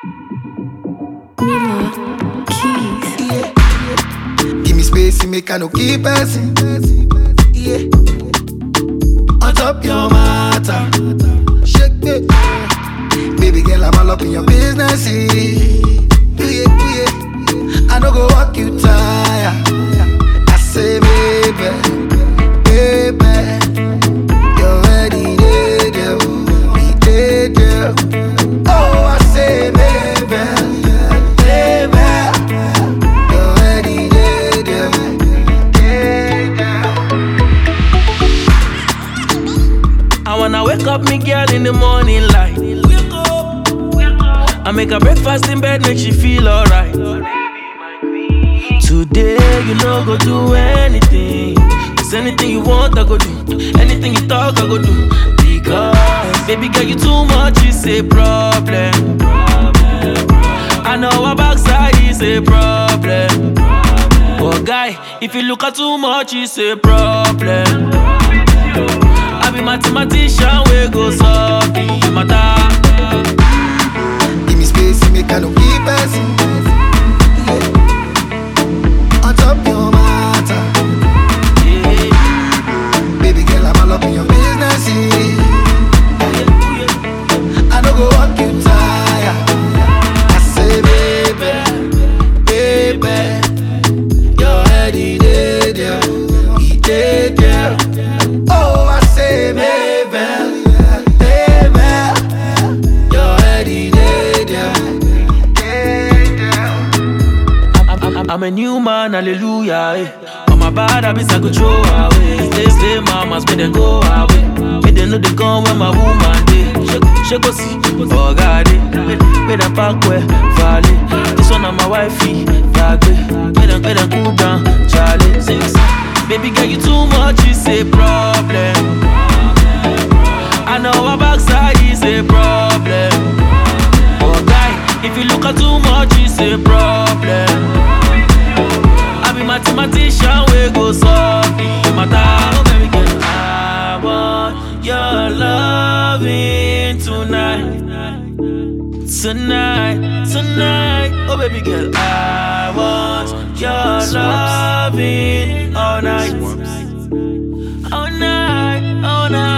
Mila Keys. Yeah. Give me space, make I no keep passing. Yeah. On top your matter, shake it. Baby girl, I'm all up in your business. Yeah. I no go walk you tire. I say, baby, you're ready, girl. Be there, girl. Oh, I say, baby, you're ready, girl. I wanna wake up me girl in the morning light. I make her breakfast in bed, make she feel alright. Today you know go do anything. Cause anything you want I go do. Anything you talk I go do. Because baby girl you too much is a problem. I know our backside is a problem. But guy, if you look at too much it's a problem. I be mathematician, we go solve the matter. Give me space, make I no keep passing. On top your matter. Yeah. Baby girl, I'm all up in your business. I no go walk you tire. I say, baby, you're ready, girl. Be there, girl. Oh, I say, baby, you're ready, girl. I'm a new man, hallelujah. Eh. On my bad habits I go throw away. Stay mamas, make them go away. Make them know they come when my woman day. She go see, oh God, make them back where valley. This one on my wifey, Yagbe. Make them cool down, Charlie. Baby girl, you too much, it's a problem. I know our backside is a problem. Oh guy, if you look at too much, it's a problem. I be mathematician, we go solve the matter. Oh baby girl, I want your loving tonight. Tonight, oh baby girl, I want your loving all night. All night.